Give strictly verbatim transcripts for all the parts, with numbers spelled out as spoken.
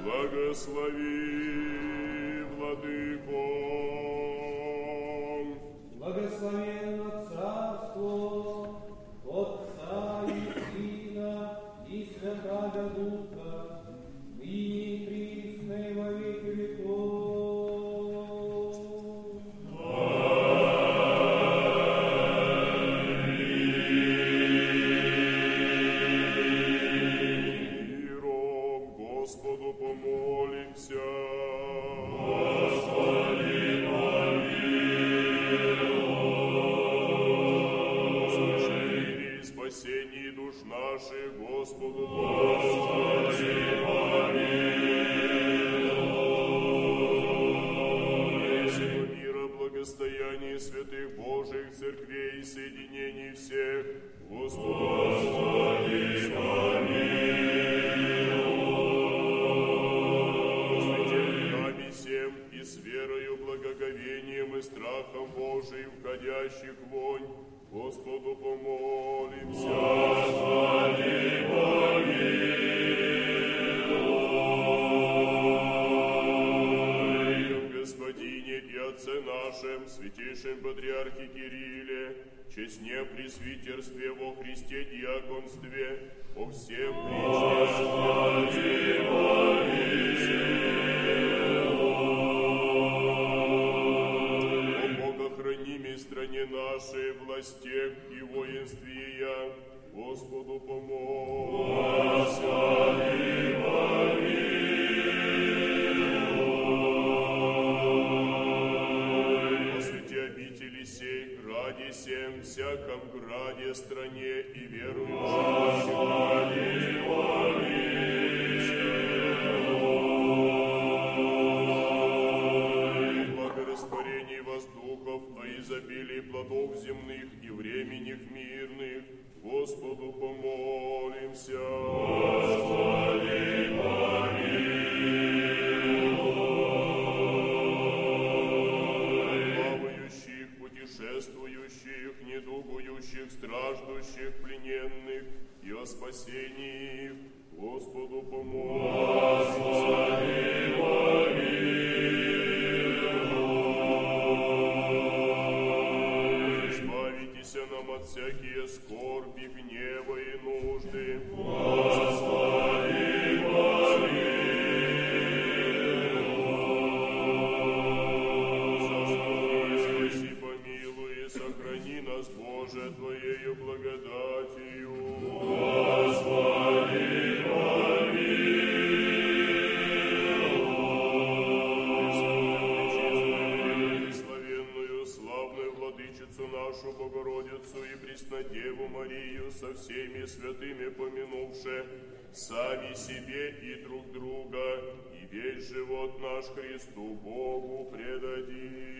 Благослови, Владыко. Благословенно Царство Отца и Сына и Святаго Духа, ныне и присно и во веки веков. Миром Господу помолимся. Спасении душ наших, Господу Господи, помилуй. Всего мира, благостояние святых Божьих церквей и соединений всех, Господу Господи, помилуй. Святым нами всем и с верою, благоговением и страхом Божиим, входящих в вонь, Господу помолимся. Господи, помилуй. Господине и Отце нашем, святейшем Патриархе Кирилле, честне пресвитерстве во Христе диаконстве, по всем причастиям. Господи, помилуй. Стране нашей, властях и воинстве я, Господу помолимся. Господи, помилуй. По святе обители сей, граде сем, всяком граде, стране и верующим. Господи, помилуй. Благорастворении воздухов, о изобилии плодов земных и временных мирных, Господу помолимся. Господи, помилуй. Плавающих, путешествующих, недугующих, страждущих, плененных и о спасении их, Господу помолимся. Господи, помилуй. Нам от всякие скорби, гнева и нужды. Господи, помилуй. Заступи, спаси, помилуй и сохрани нас, Боже, Твоею благодатью. Господи, помилуй. Владычицу нашу Богородицу и Преснодеву Марию со всеми святыми помянувши, сами себе и друг друга, и весь живот наш Христу Богу предадим.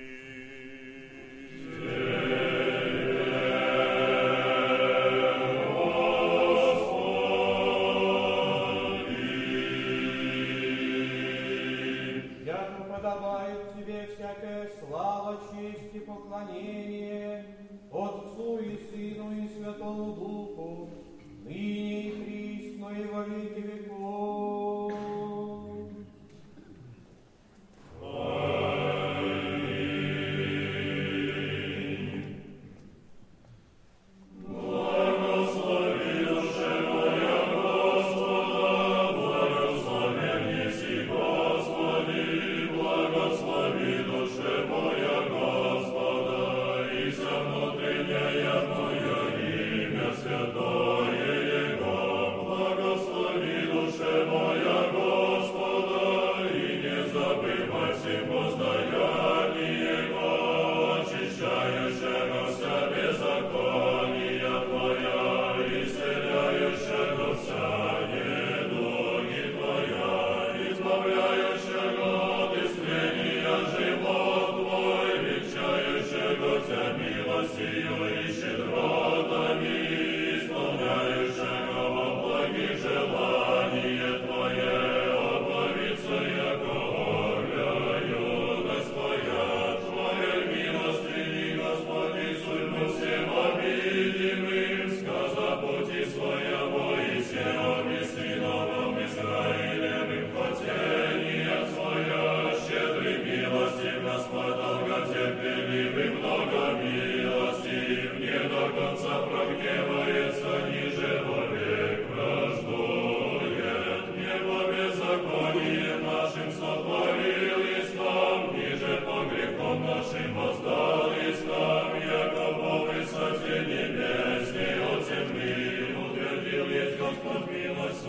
Слава, честь и поклонение Отцу и Сыну и Святому Духу, ныне и присно и во веки веков. Господа, и вся внутренняя Твое имя святое.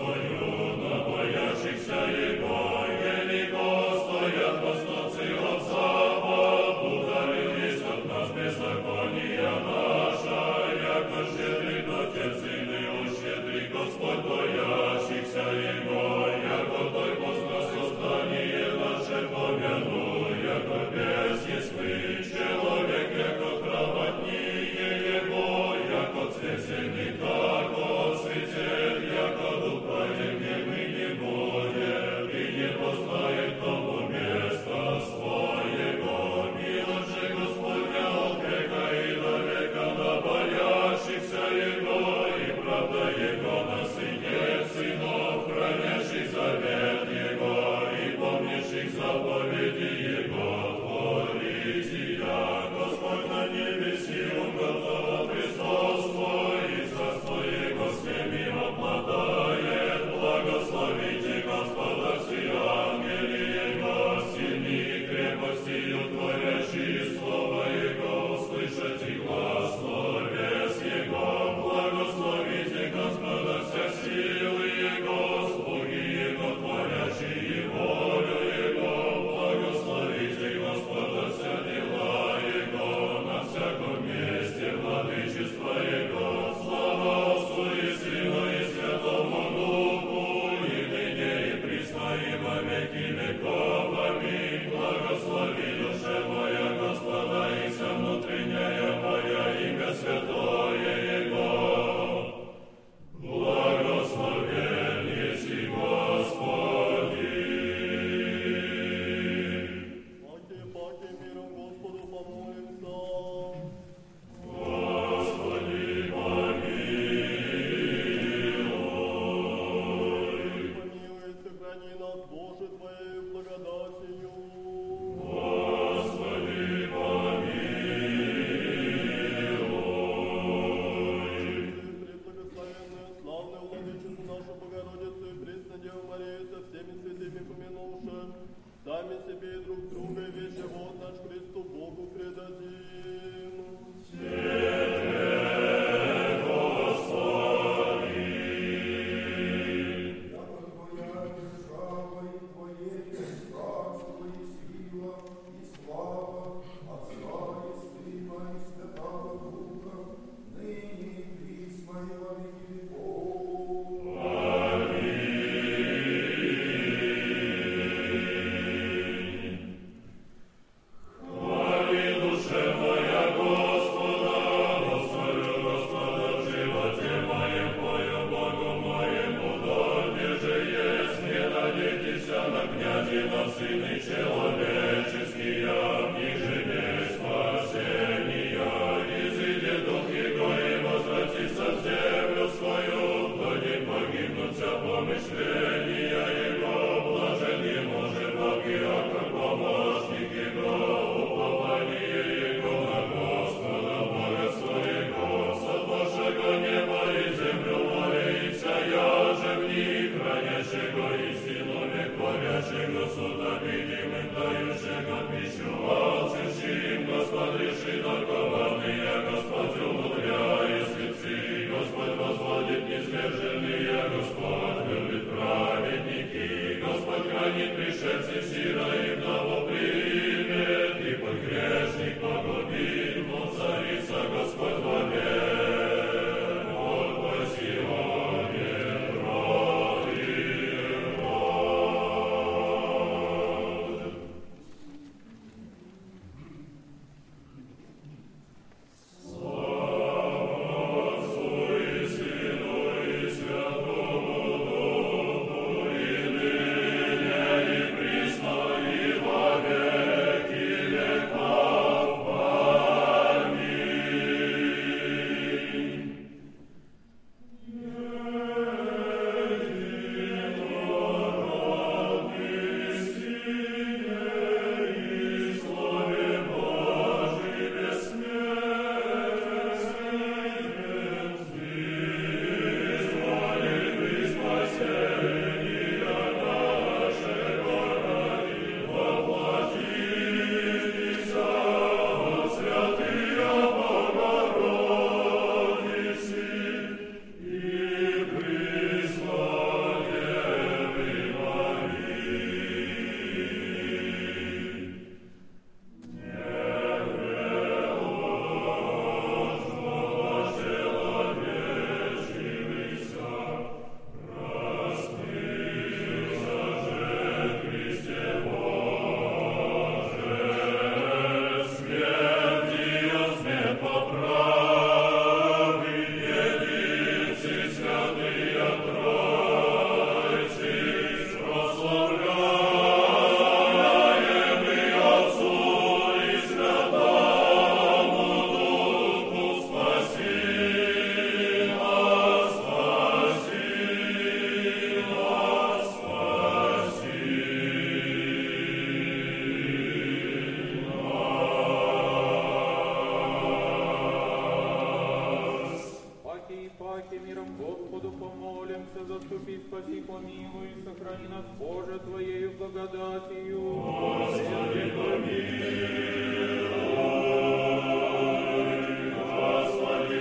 Слава заступи, спаси, помилуй, сохрани нас, Боже, Твоею благодатью. Господи, помилуй. Господи,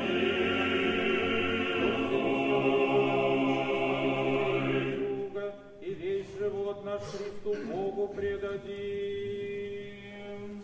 помилуй. И весь живот наш Христу Богу предадим.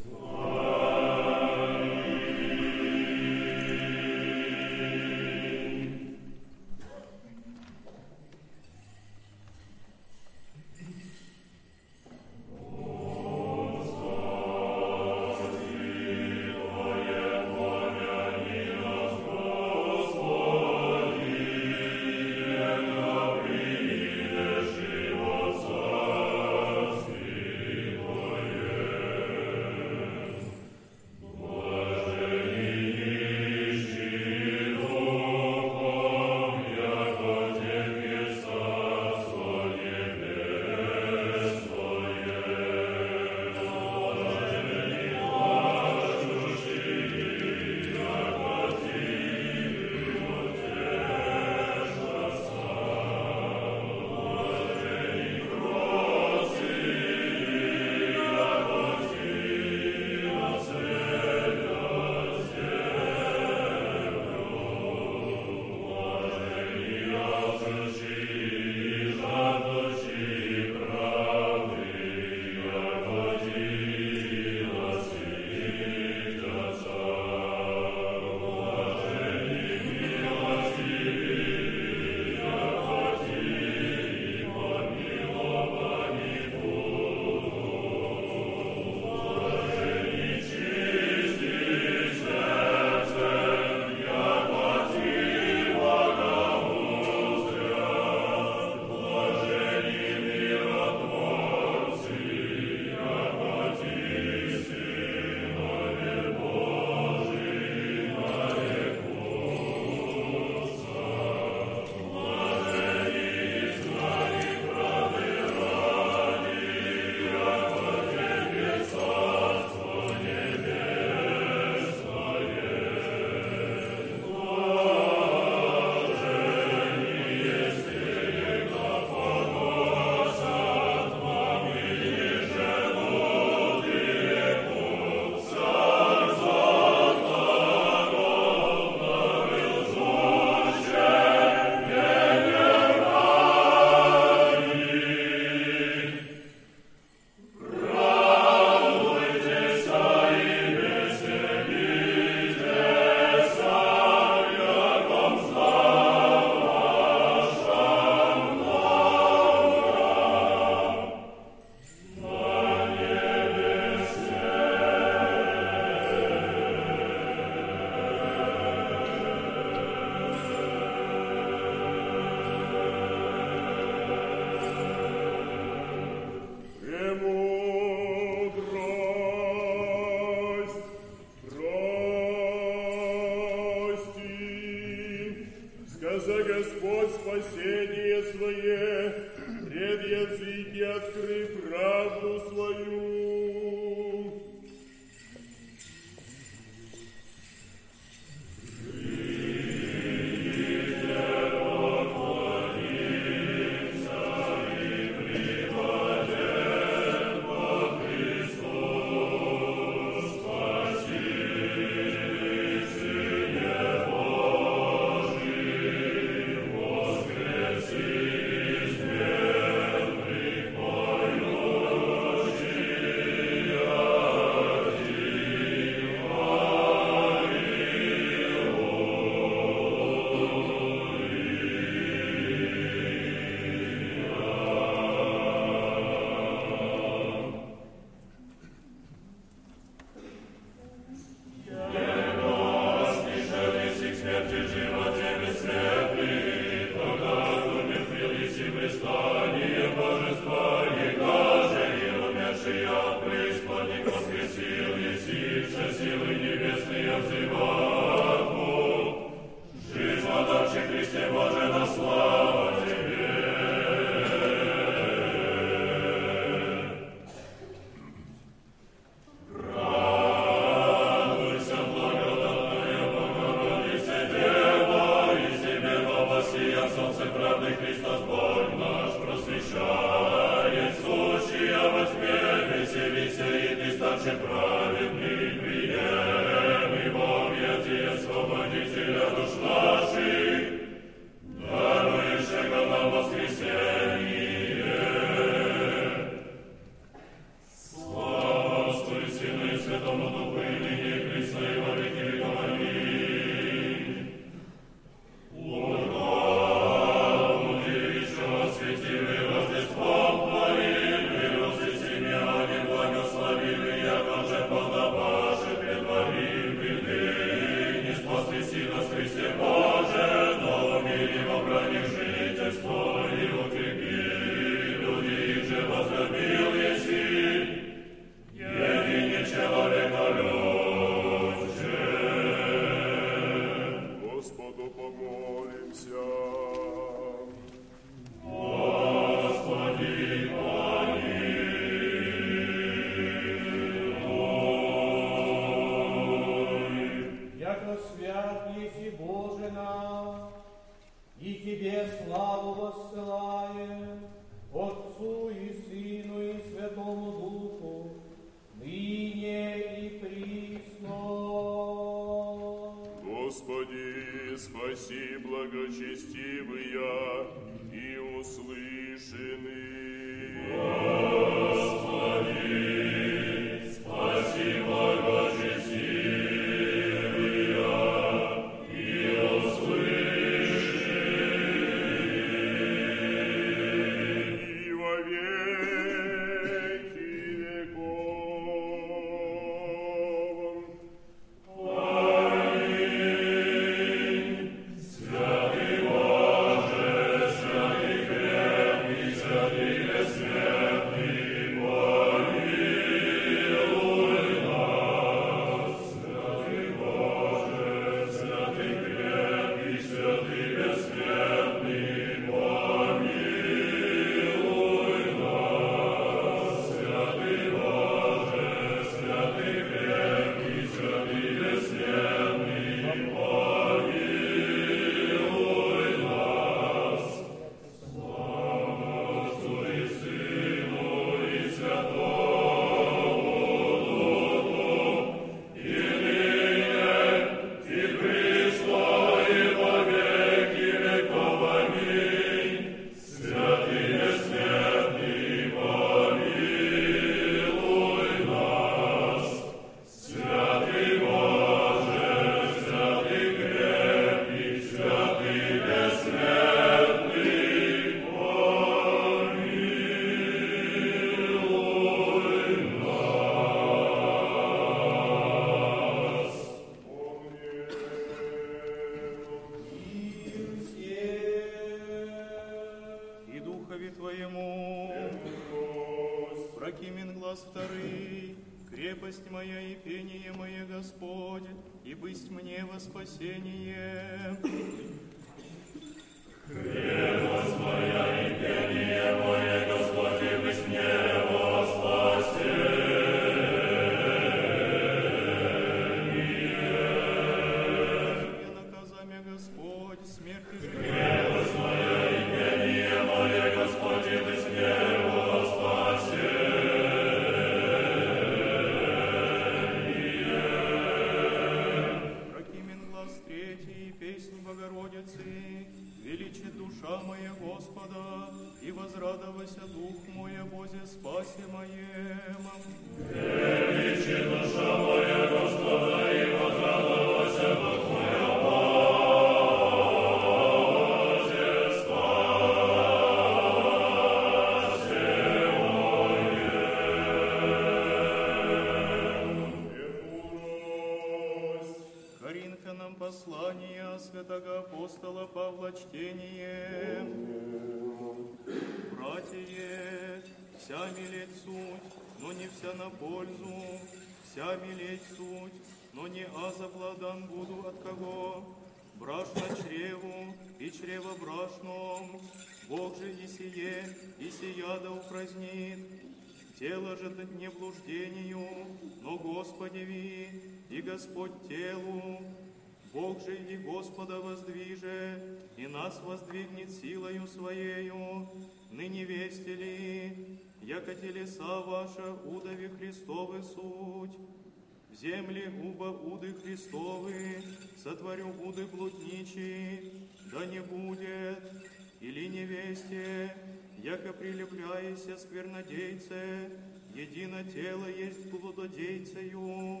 Тело же не блуждению, но Господи ви, и Господь телу. Бог же и Господа воздвиже, и нас воздвигнет силою Своею, ныне вести ли, яко телеса ваша удови Христовы суть. В земле уба уды Христовы, сотворю уды блудничий, да не будет, или невесте, яко прилепляйся сквернодейце, едино тело есть блудодейцею.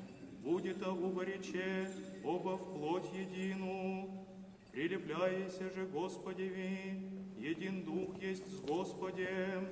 Будет оба рече, оба в плоть едину. Прилепляйся же, Господи ви, един дух есть с Господем.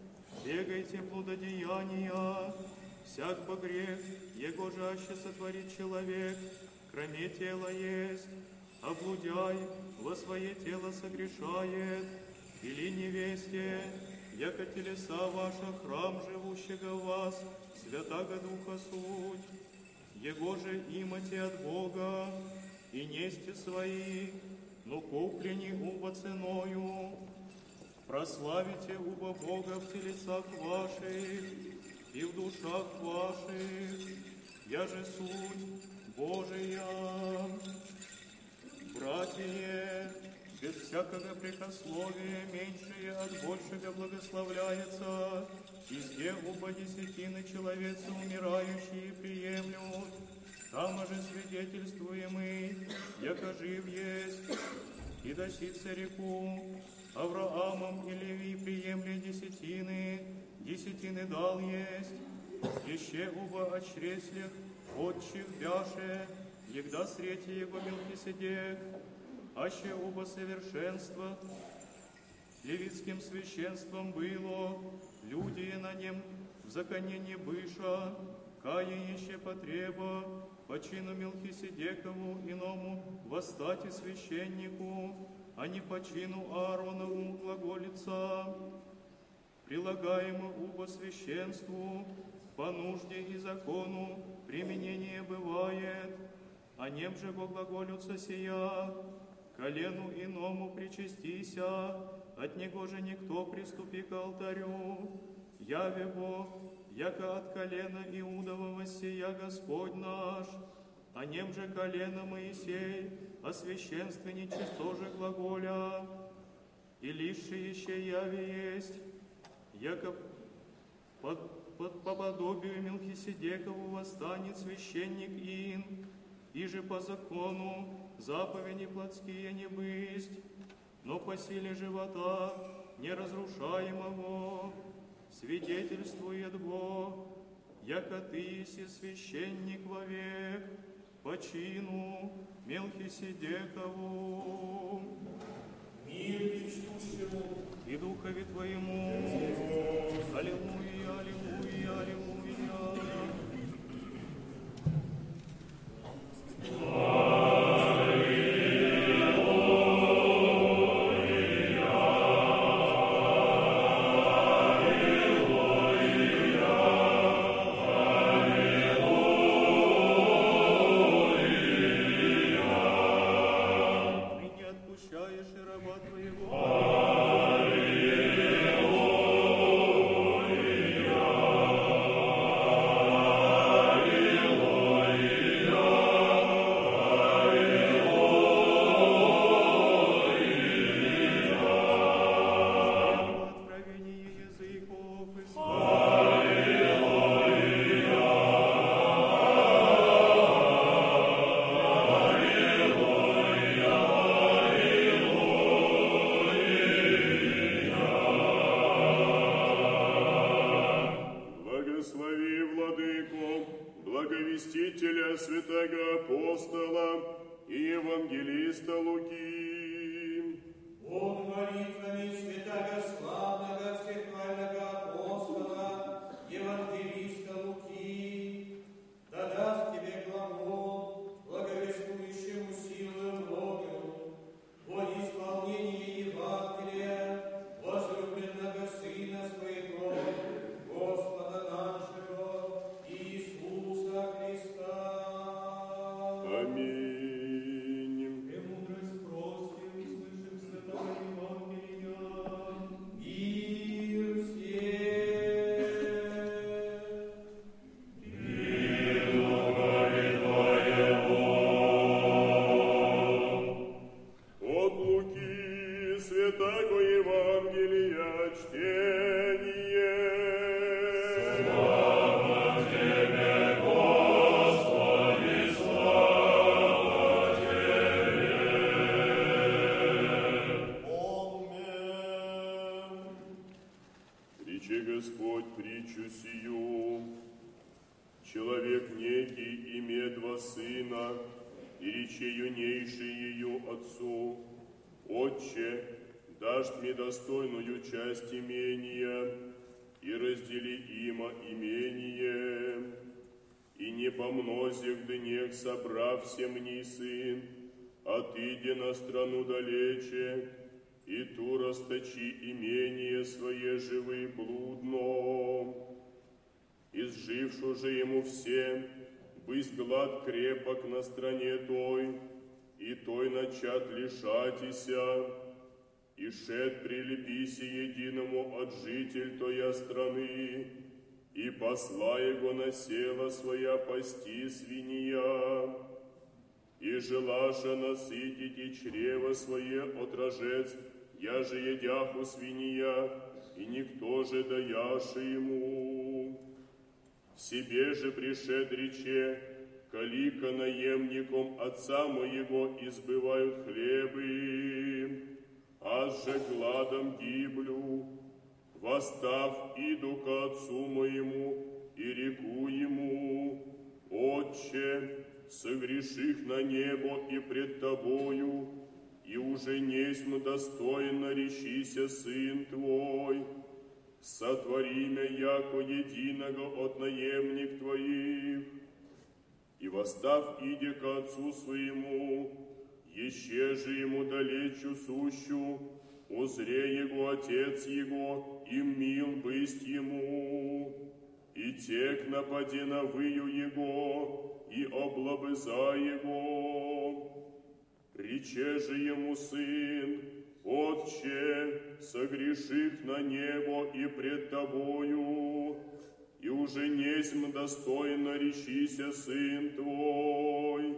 Бегайте блудодеяния, всяк бы грех, его жаще сотворит человек, кроме тела есть, а блудяй во свое тело согрешает, или невесте, яко телеса ваша, храм живущего в вас, Святаго Духа суть, Его же имате от Бога, и нести свои, но куплени уба ценою, прославите уба Бога в телесах ваших и в душах ваших, я же суть Божия. Братья, без всякого прикословия, меньшее от большего благословляется, везде оба десятины человецы умирающие приемлют, там же свидетельствуем мы, яко жив есть, и досится реку, Авраамом и Леви приемли десятины, десятины дал есть, еще оба от чреслях, отчих бяше, егда срети его Мелхиседек, аще оба совершенства, левитским священством было, люди на нем в законении быша, каянище потреба, по чину Мелхиседекову иному восстати священнику, а не по чину Ааронову глаголица, прилагаемо убо священству, по нужде и закону применение бывает, а нем же во глаголются сия, колену иному причастися, от него же никто приступи к алтарю, яве Бог, яко от колена Иудового сия Господь наш, а нем же колено Моисей, о священственниче тоже глаголя, и лишь еще яви есть, яко под, под, по подобию Мелхиседекову восстанет священник ин, и же по закону заповеди плотские не бысть, но по силе живота неразрушаемого свидетельствует Бог, яко ты еси священник вовек, по чину Мелхиседекову. Мир вещущему И Духове Твоему. Аллилуйя, аллилуйя, аллилуйя. Достойную часть имения, и раздели има имение, и не по многих днях собрався мне сын, отыди на страну далече, и ту расточи имение свое живы блудно. Изжившу же ему всем, бысть глад крепок на стране той, и той начат лишатися, и шед прилепися единому от житель тоя страны, и посла его на села своя пасти свинья, и желаша насытить и чрево свое от рожец, я же едяху свинья, и никто же даяше ему. В себе же пришед рече, калика наемником отца моего избывают хлебы, аз же гладом гиблю. Восстав, иду к отцу моему и реку ему: Отче, согреших на небо и пред тобою, и уже несму достойно речися сын твой. Сотвори мя яко единого от наемник твоих. И восстав, иди к отцу своему, еще же ему далечу сущу, узре его отец его, и мил бысть ему, и тек напади на выю его, и облобыза его. Рече же ему сын: Отче, согреших на небо и пред тобою, и уже несмь достойно речися сын твой.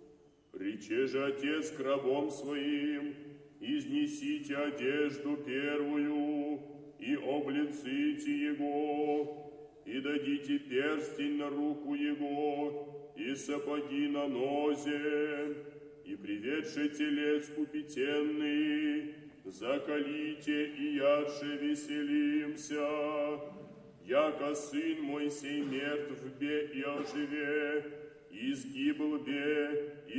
Рече же отец к рабам своим: изнесите одежду первую, и облиците его, и дадите перстень на руку его, и сапоги на нозе, и приведший телец упитенный, закалите, и ядше веселимся, яко сын мой сей мертв бе и оживе, и сгибл бе и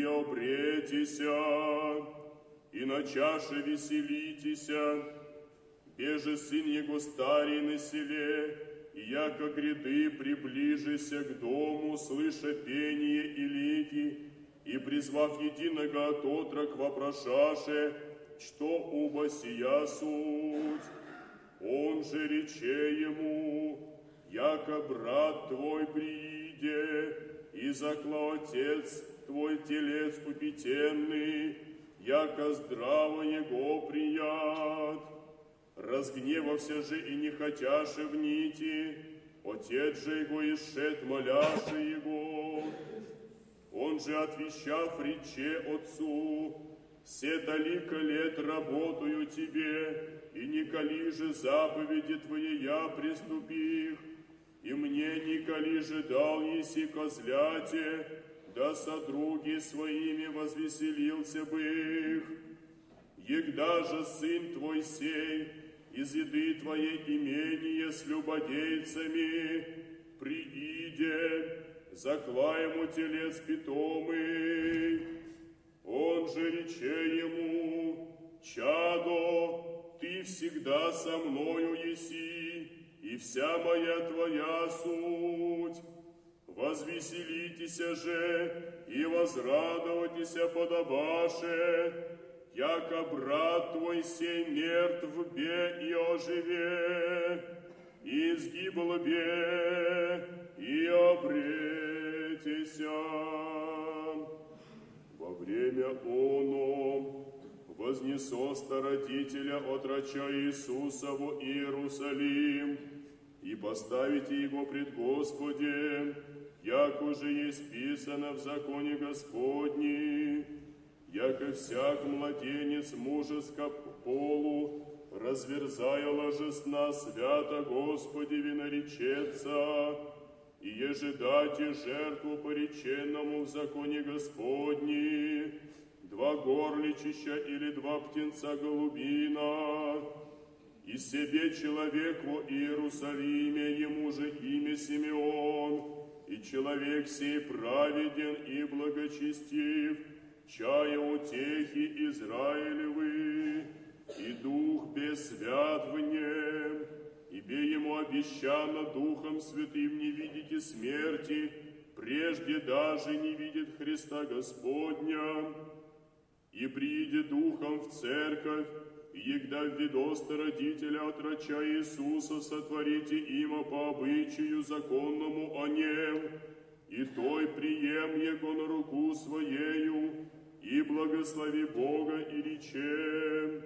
обретися, и на чаше веселитеся, беже сын его старый на селе, и яко гряды приближися к дому, слыша пение и лики, и, призвав единого от отрок, вопрошаше, что уба сия суть. Он же рече ему: яко брат твой прииде, и закла отец твой телец упитенный, яко здраво его прият. Разгневався же и не хотяше в нити, отец же его ишед моляше его. Он же, отвещав, рече отцу: все далеко лет работаю тебе, и николи же заповеди твои я приступих, и мне николи же дал еси козляте, да содруги своими возвеселился бы их. Егда же сын твой сей из еды твоей имение с любодейцами прииде, закла ему телец питомый. Он же рече ему: чадо, ты всегда со мною еси, и вся моя твоя суть. Возвеселитеся же и возрадоватися подобаше, яко брат твой сей мертв бе и оживе, и сгибл бе и обретися. Во время оно вознесо стародителя отроча Иисуса во Иерусалим, и поставите его пред Господем, як уже есть писано в законе Господни, яко всяк младенец мужеско полу, разверзая ложесна, свято Господи виноречеца, и ежедайте жертву пореченному в законе Господни, два горличища или два птенца голубина, и себе человек во Иерусалиме, ему же имя Симеон, и человек сей праведен и благочестив, чая утехи Израилевы, и дух бессвят в нем, ибо ему обещано Духом Святым не видите смерти, прежде даже не видит Христа Господня, и прииде духом в церковь, егда введоста родителя отрача Иисуса, сотворите има по обычаю законному о нем, и той прием его на руку своею, и благослови Бога, и рече: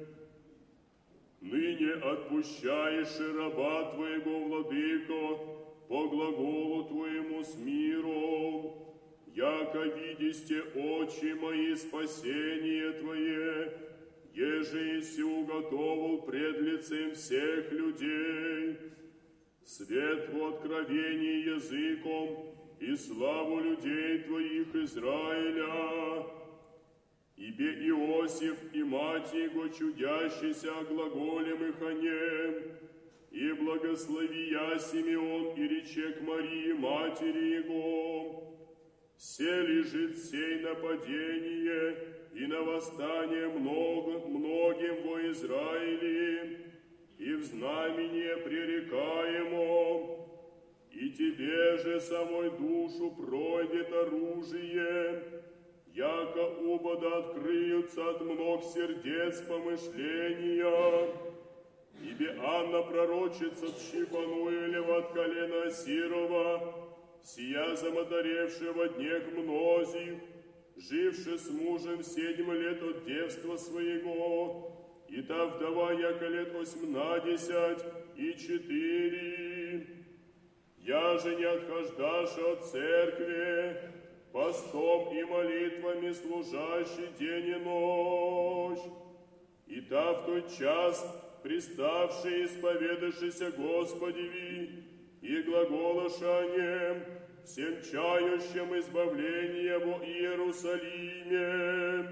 ныне отпущаешь раба Твоего, Владыко, по глаголу Твоему с миром, яко видисте очи мои спасение Твое, еже еси уготовил пред лицем всех людей, свет в откровении языком и славу людей Твоих Израиля. Ибе Иосиф и мать его чудящийся о глаголем их о нем, и благословия Симеон и рече к Марии, матери его, се лежит сей нападение и на восстание много, многим во Израиле, и в знамение пререкаемо, и тебе же самой душу пройдет оружие, яко убода открыются от мног сердец помышления. Ибе Анна пророчица Тщипануилева от колена Сирова, сия замоторевшего днех мнозих, живши с мужем седьм лет от девства своего, и та вдова яко лет осьмнадесять и четыре. Я же не отхождашь от церкви, постом и молитвами служащий день и ночь. И та в тот час, приставший, исповедавшийся Господеви, и глаголошанием, всем чающим избавление во Иерусалиме.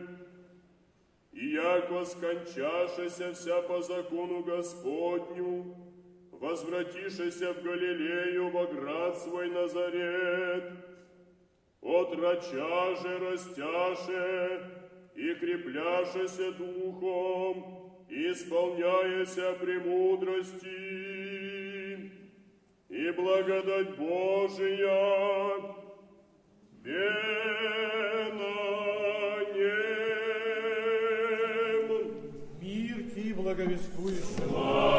И яко скончашися вся по закону Господню, возвратишися в Галилею во град свой Назарет, отрача же растяше и крепляшися духом, исполняяся премудрости, и благодать Божия бе на нем. Мир ти благовествующим.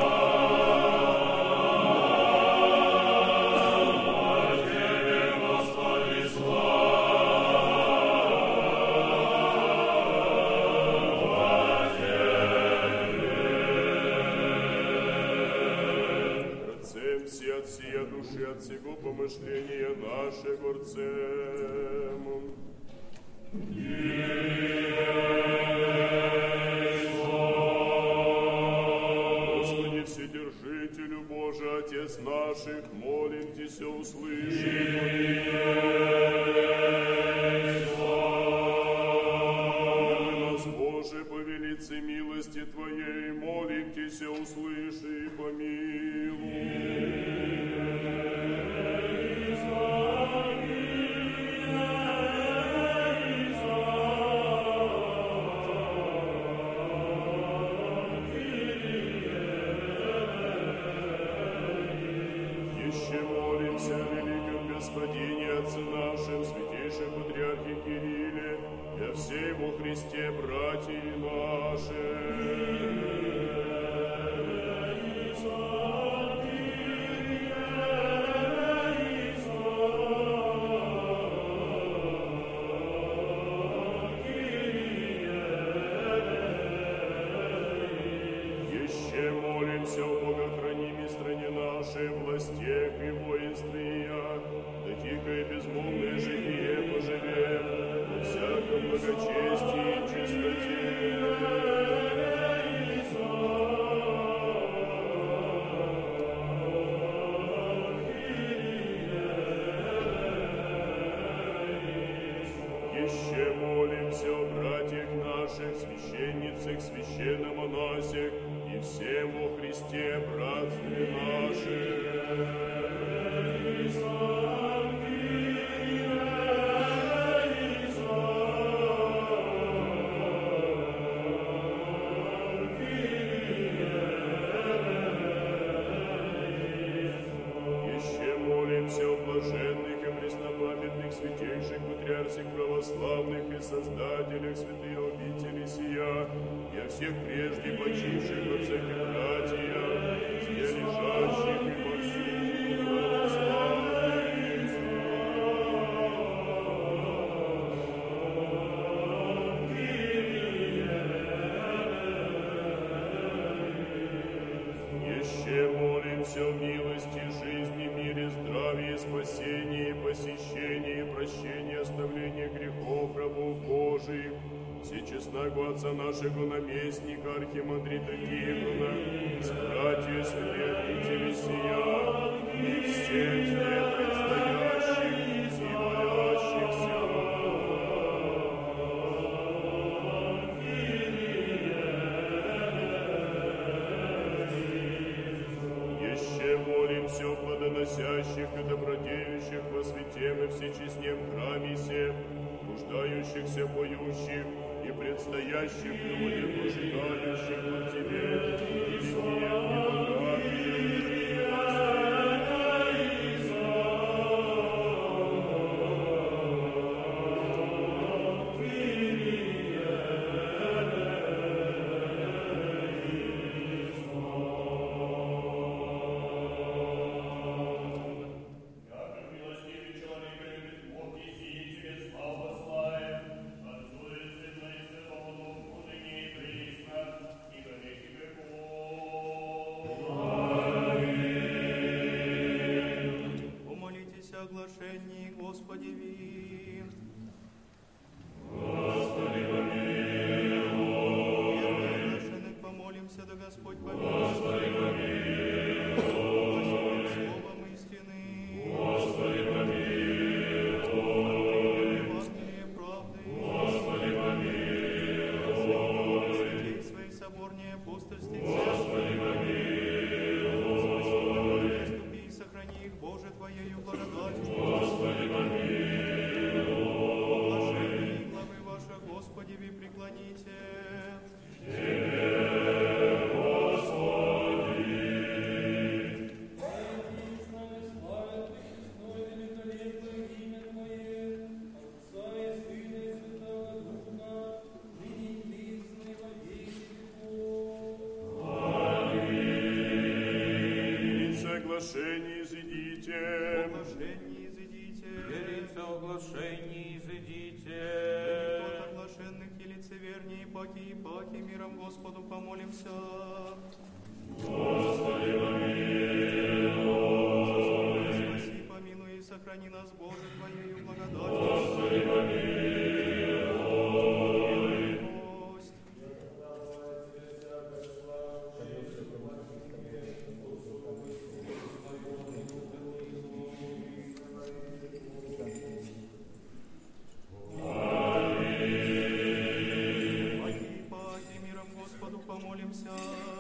От сия души, от сего помышления наше горцем. Господи, Вседержителю Божий, Отец наших, молим Тися, услыши. Помилуй нас, Боже, по велице милости Твоей, молим Тися, услыши и помилуй. Господине, Отце нашим, святейшем Патриархе Кирилле, и всей во Христе, братья наши. Еще молимся о богохранимой стране нашей, властях и воинстве, да тихо и безмолвное житие поживем, во всяком благочестии и чистоте. Еще молимся о братьях наших, священницах, священномонасях и всем во Христе, братстве наших. землях святые обители сия, я всех прежде почивших от всяких братья, все лежащих и повсюду православных. Еще молимся о милости, жизни, мире, здравии, спасении, посещении, прощении, оставлении грехов рабов Божиих, всечестного Отца нашего наместника, архимандрита Тихона, с братья святые обители сия, и всех здесь предстоящих и молящихся. Еще молимся о плодоносящих и добродеющих во святем и всечестнем храме се, нуждающихся, поющих и предстоящих людям, ожидающих от Тебе, великие и богатые. Оглашении, Господи, ви. Господи, помилуй. Оглашенных помолимся, да Господь помилуй. Господи, помилуй. Словом истины. Господи, помилуй. Евангелие правды. Господи, помилуй. Святей своей соборней апостольской церкви. Господи, помилуй. Спаси, заступи и сохрани их, Боже, Твоею благодатью. Господи, помилуй. Блаженные главы ваши, Господи, вы преклоните. Тебе, Господи. Оглашение изыдите. Оглашение изыдите. Верится оглашение изыдите. Тот оглашенных и лицеверней, паки и паки, миром Господу помолимся. Господи, помилуй. Спаси, помилуй и сохрани нас, Боже, Твоею благодатью. Господи, помилуй. Помолимся.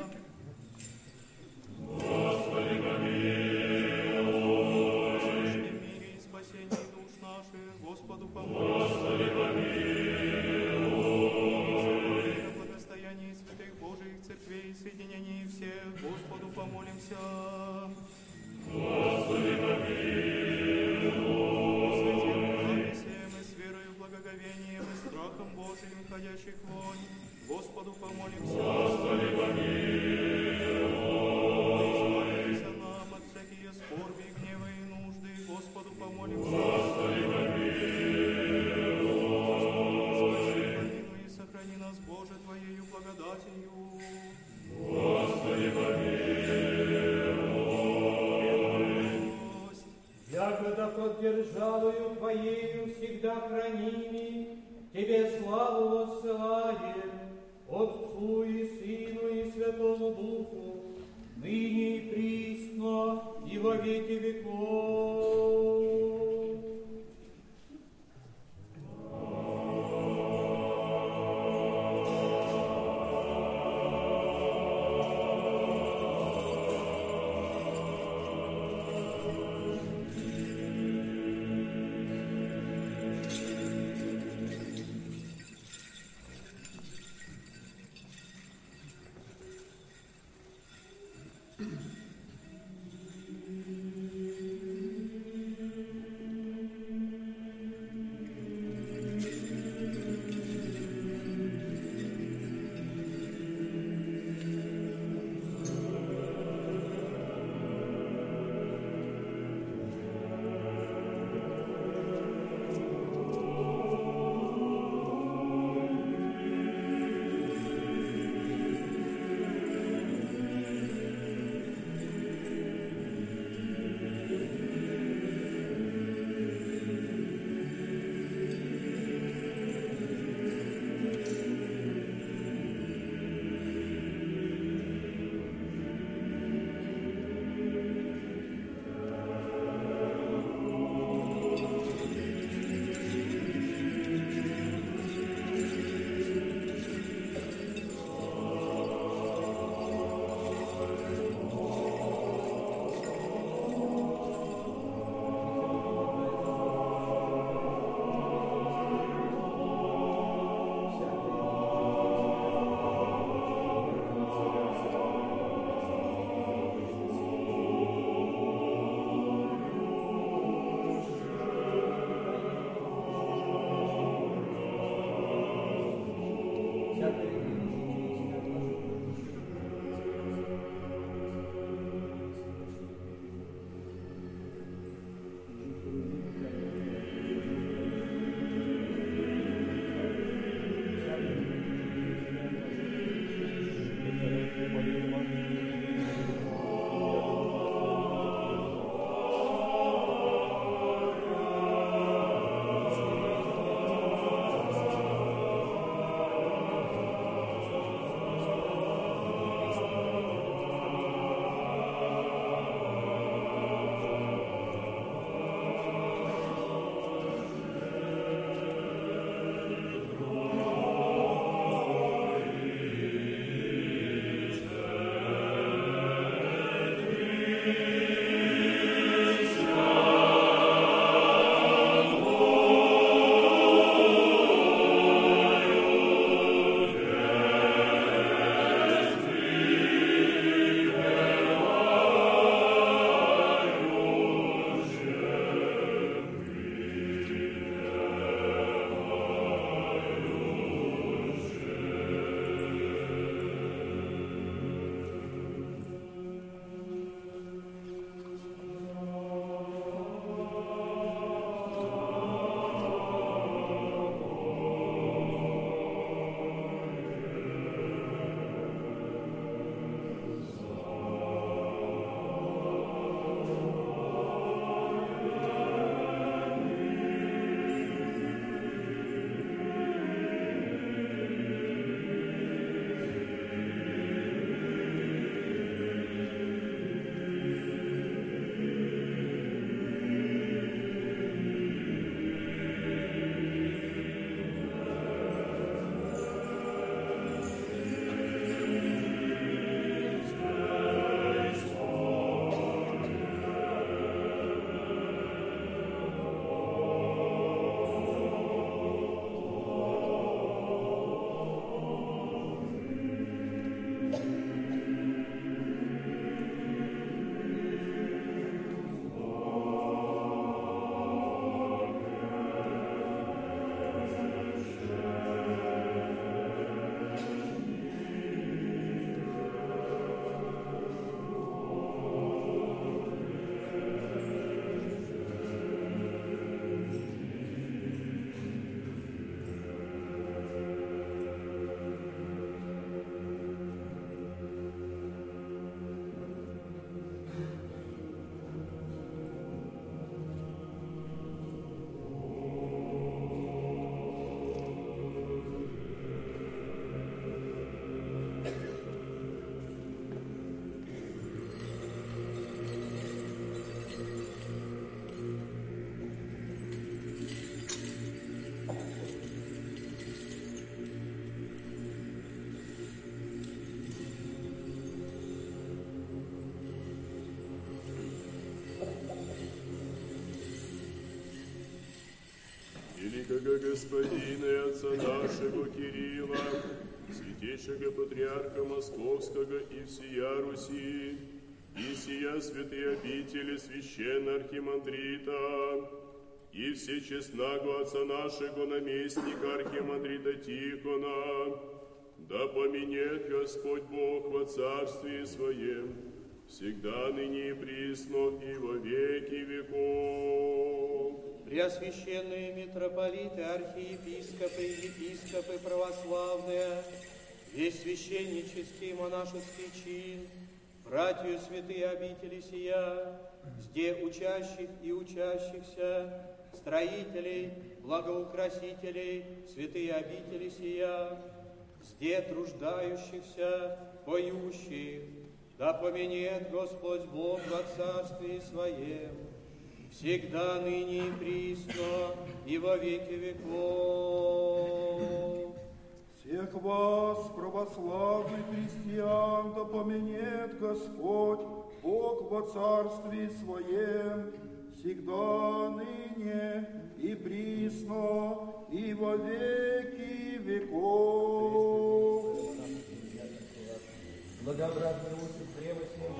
Господи, помилуй. В мире и спасении душ наших, Господу помолимся. Господи, помилуй. В благостоянии святых Божиих церквей и соединении всех, Господу помолимся. Господи, помилуй. О святем храме всем и с верою, благоговением и страхом Божиим, ходящих вонь, Господу помолимся. Господи, помилуй. Избавься нам от всякие скорби, гнева и нужды, Господу помолимся. Господи, помилуй. Спаси, помилуй и сохрани нас, Боже, Твоею благодатью. Господи, помилуй. Ягода поддержалою Твоею всегда храними, Тебе славу воссылаем, Отцу и Сыну и Святому Духу, ныне и присно, и во веки веков. Господина и Отца нашего Кирилла, святейшего Патриарха Московского и всея Руси, и сия святые обители священного архимандрита, и всечестного Отца нашего наместника архимандрита Тихона, да поменет Господь Бог во Царстве Своем, всегда ныне и присно и во веки веков. Преосвященные митрополиты, архиепископы и епископы православные, весь священнический и монашеский чин, братью святые обители сия, сде учащих и учащихся, строителей, благоукрасителей, святые обители сия, сде труждающихся, поющих, да поменет Господь Бог во Царстве Своем, всегда ныне и присно, и во веки веков. Всех вас, православных христиан, да поменет Господь Бог во Царстве Своем, всегда ныне и присно, и во веки веков. Благообразный Иосиф Превосный,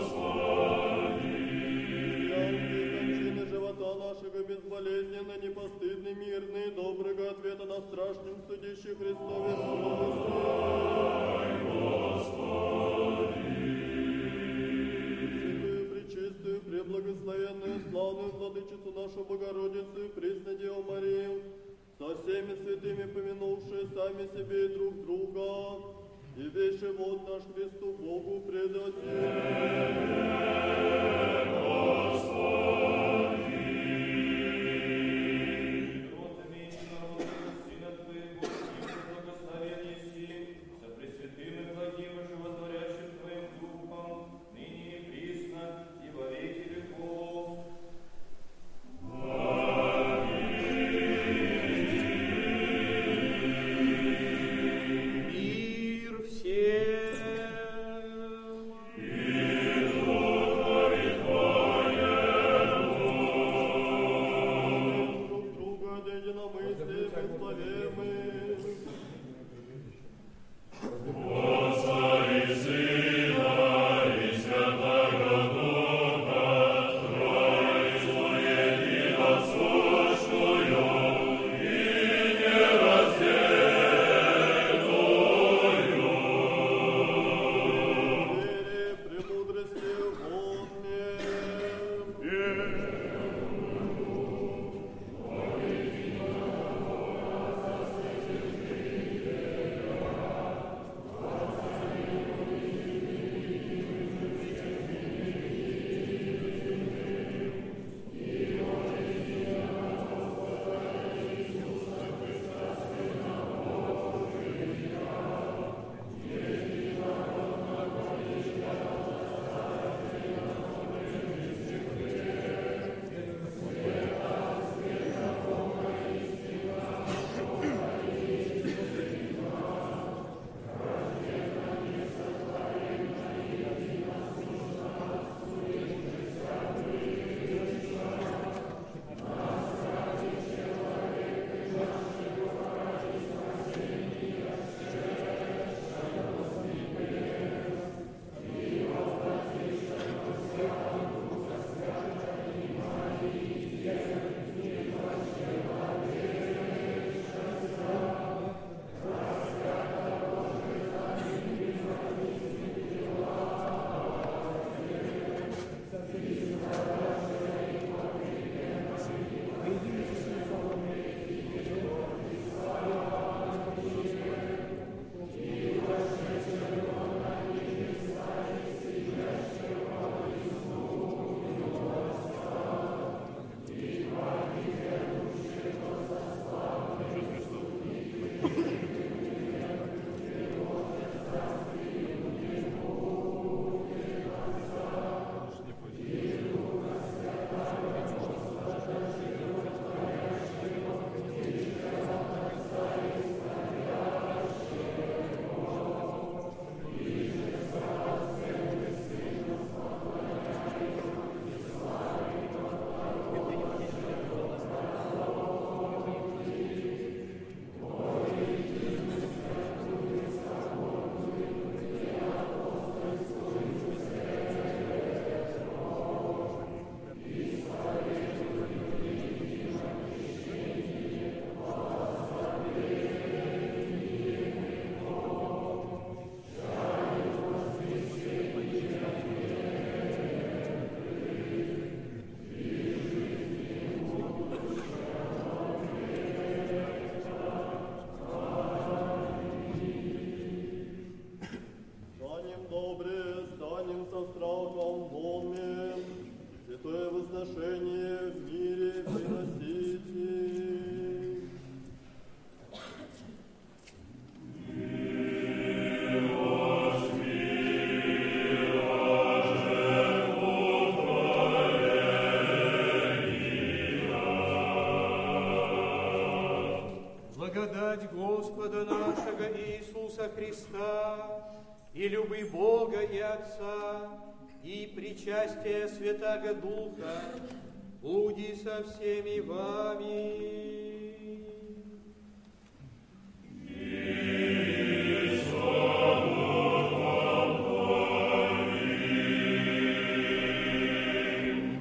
безболезненно, не света на страшном судище Христове Господи. Святую, пречистую, преблагословенную, славную владычицу нашу Богородицу и пресно Деву Марию, со всеми святыми помянувшие сами себе и друг друга, и весь живот наш Христу Богу предадим. Благодать Господа нашего Иисуса Христа и любви Бога и Отца и причастие Святаго Духа буди со всеми вами.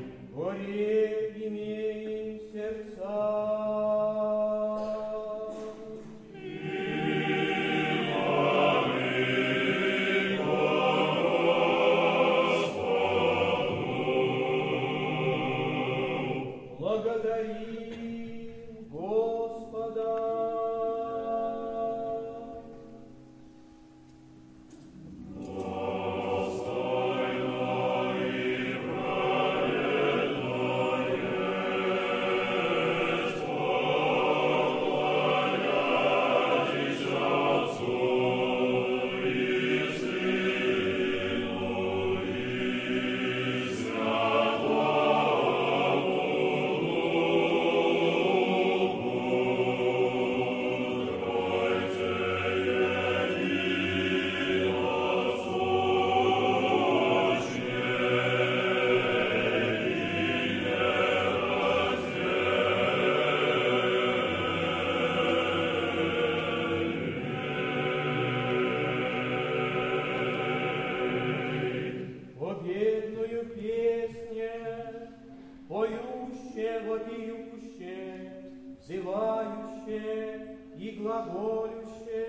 Горе имей сердца. глаголюще.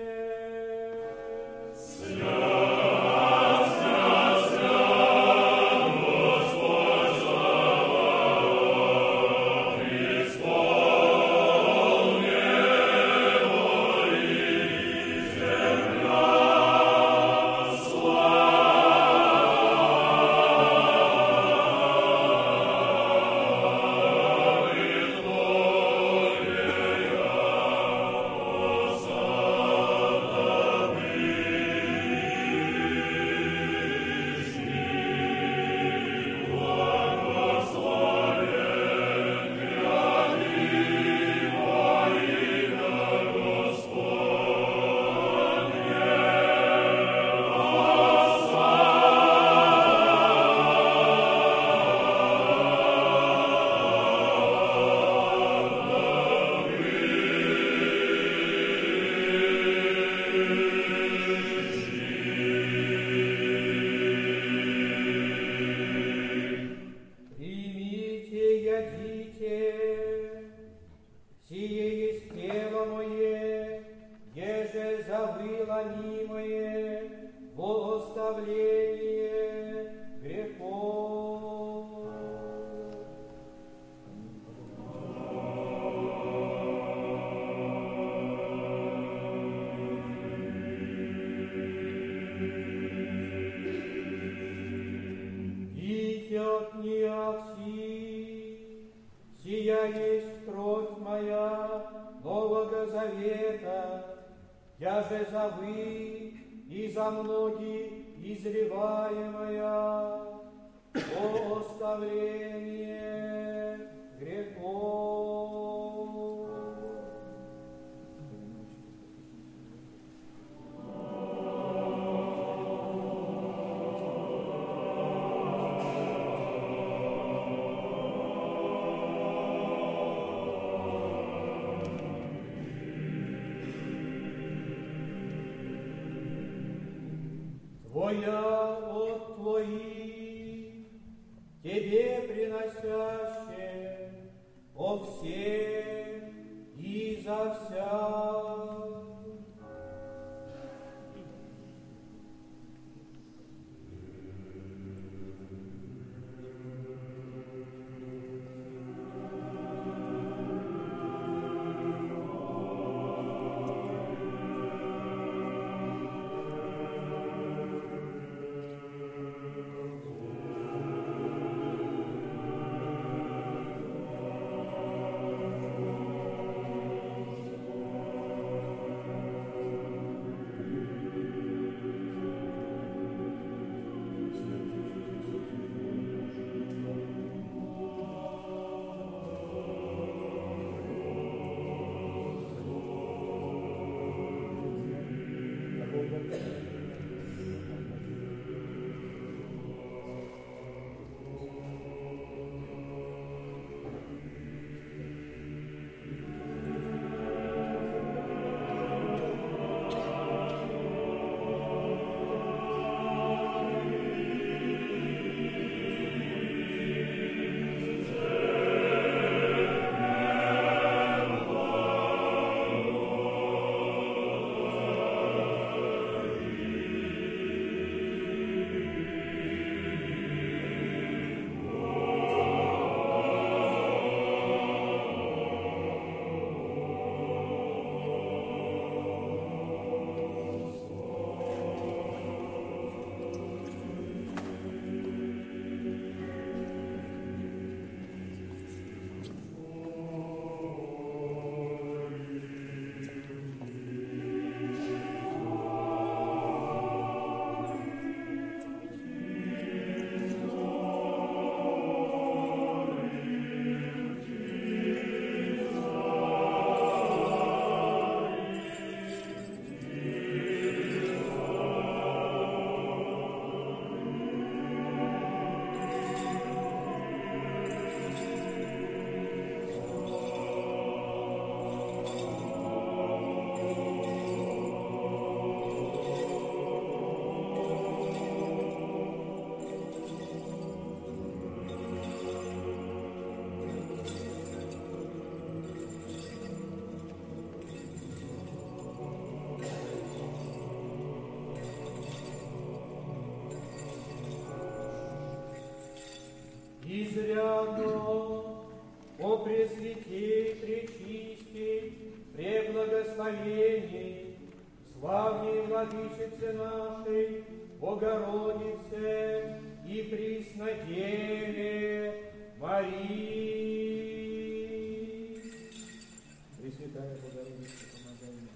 Твоя от Твоих, Тебе приносяще, о всех и за вся. Пресвятей, Пречистей, Преблагословенней, славней Владычице нашей, Богородице и Преснодеве Марии. Пресвятая Богородица, помогай нам.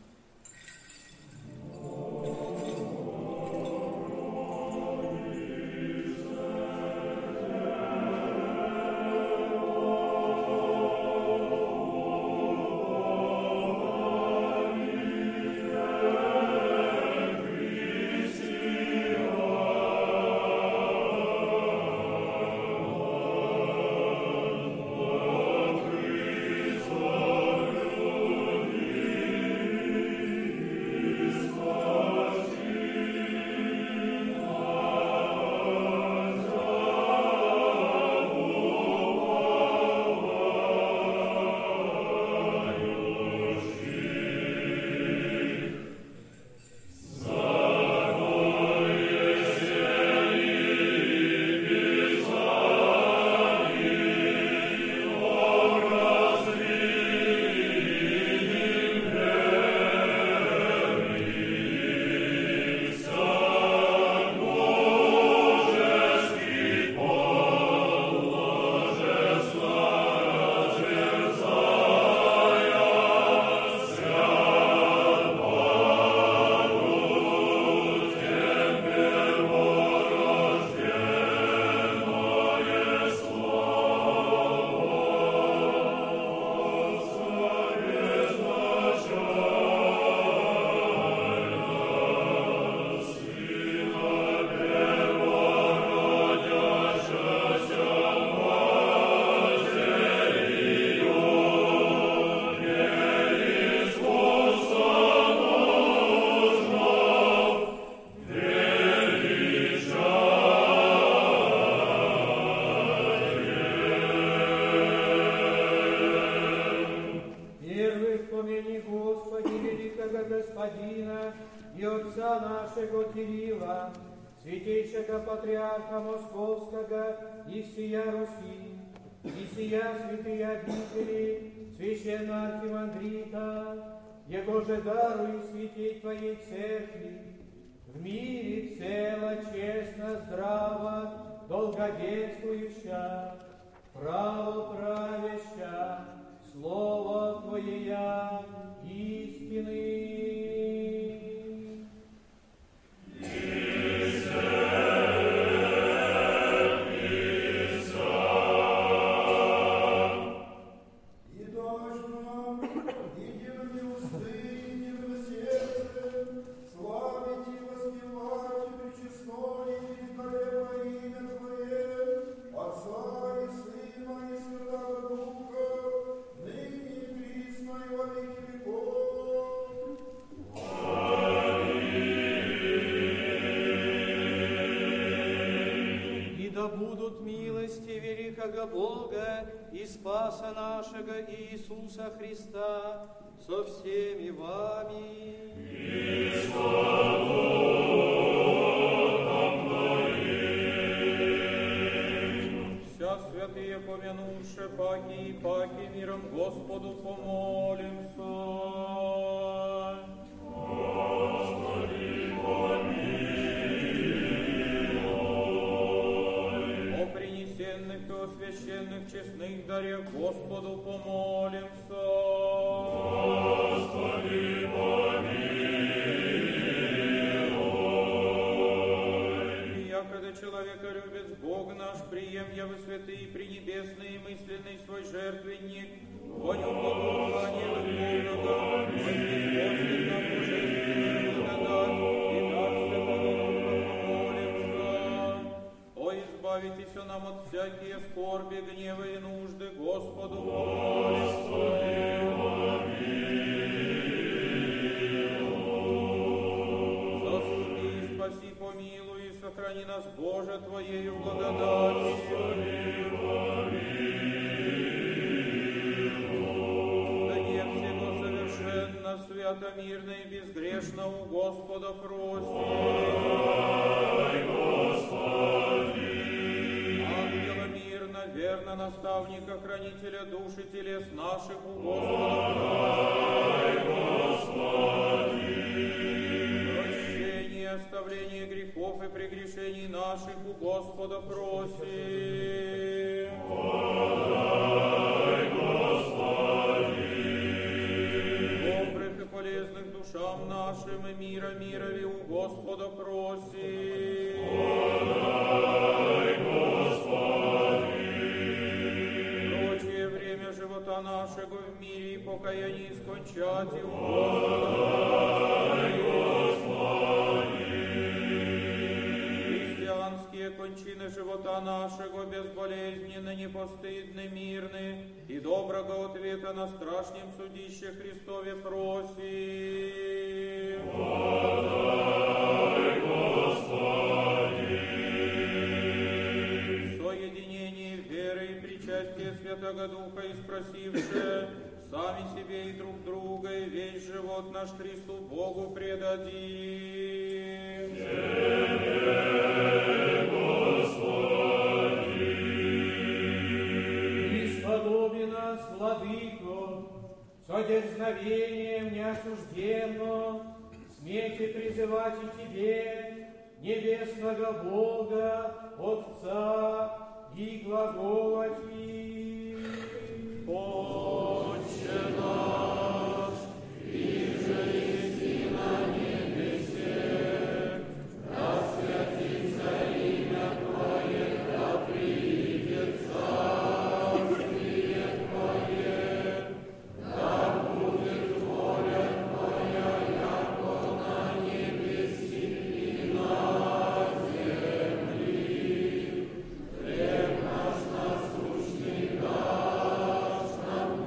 Святейшего Патриарха Московского и всея Руси, и сия святые обители священного архимандрита, его же даруй святей Твоей Церкви, в мире цело, честно, здраво, долгодействующа, право правяща, слово Твоя истины. Бога и Спаса нашего Иисуса Христа со всеми вами. И с Духом Твоим. Вся святые помянувши паки и паки миром Господу помолимся. Господи, помилуй. О принесенных и освященных честных дарях Господу помолимся. Господи, помилуй. И якогда человеколюбец Бог наш, прием явы святые пренебесные мысленный свой жертвенник, воню благоухания Божьего, вознеспослед нам божественную благодать, и дарственно Духа помолимся. О, избавитесь нам от всякие скорби, гнева и нужды, Господу помолимся. Заступи, спаси, помилуй и сохрани нас, Боже, Твоею благодатью. Да не всего совершенно, свято, мирно и безгрешно у Господа просим. Ангела мирно, верно наставника, хранителя душ и телес наших у Господа. Прощение, оставление грехов и прегрешений наших у Господа просим. Подай, Господи. Добрых и полезных душам нашим и мира мирови у Господа просим. Подай, Господи. Прочее время живота нашего в мире и покаянии скончати у Господа. Христианские кончины живота нашего безболезненны, непостыдны, мирны, и доброго ответа на страшнем судище Христове просим. Подай, Господи. Соединение веры и причастие Святого Духа и спросивши сами себе и друг друга, и весь живот наш Христу Богу предадим. Исподоби нас, Владыко, со дерзновением неосужденно, смейте призывать и Тебе, небесного Бога, Отца, и глаголать им. Отче наш, иже еси на небесе, да святится имя Твое, да придет царствие Твое, да будет воля Твоя, яко на небеси и на земли. Хлеб наш насущный дашь нам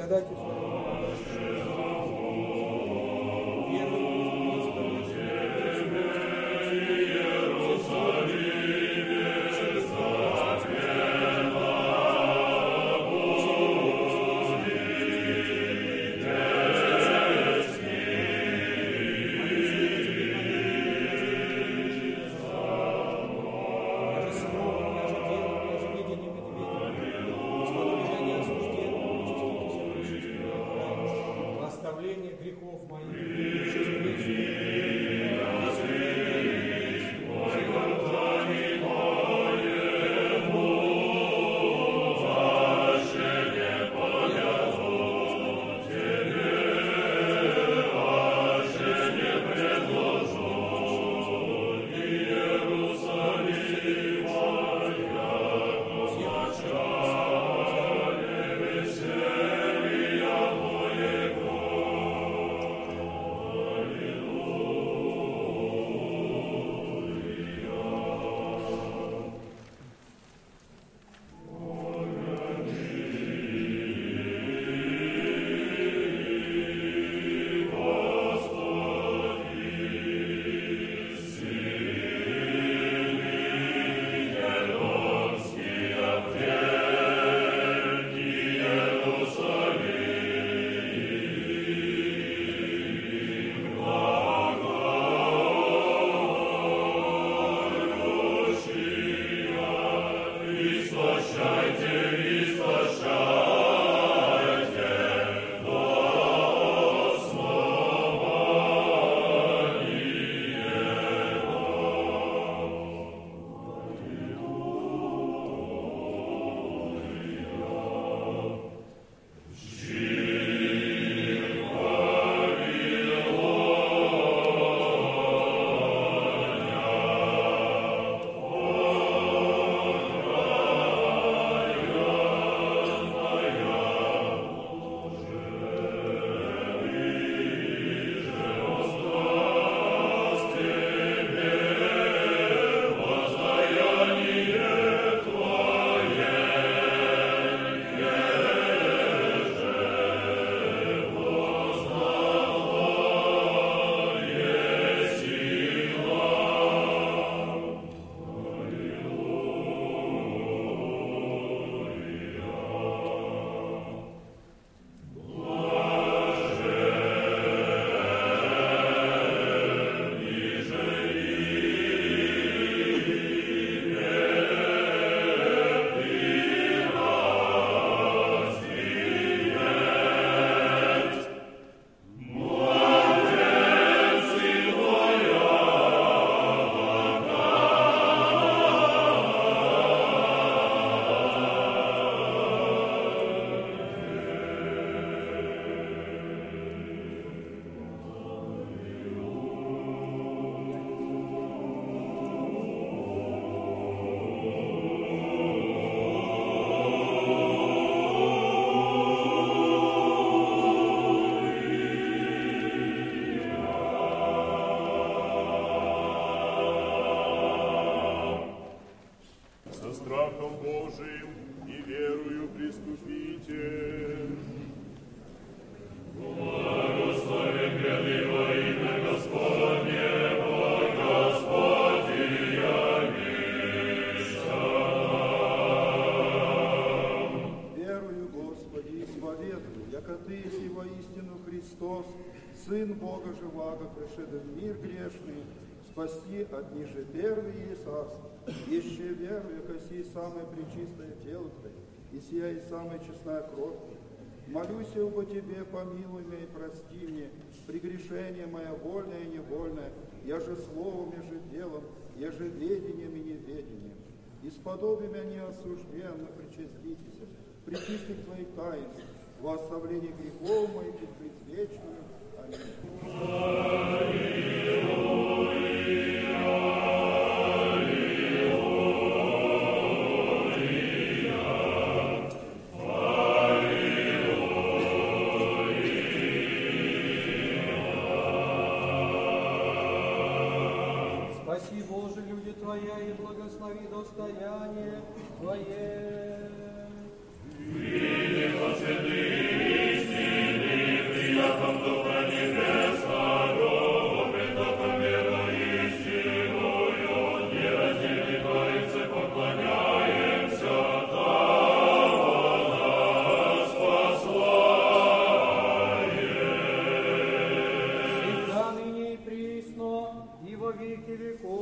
благодатью своей. Грехов моих. Сын Бога живаго, пришедший в мир грешный, спасти от ниже первые царства, еще верую, яко сей самое пречистое тело Твое, и сия и самая честная кровь Твоя. Молюсь обо Тебе, помилуй меня и прости мне, прегрешение мое вольное и невольное, я же словом, я же делом, я же ведением и неведением. Исподоби меня неосужденно причаститесь, причистых Твоих таинств, во оставлении грехов моих и предвечную. Спаси, Боже, люди Твоя, и благослови достояние Твое. Види, посвяты, веки веков.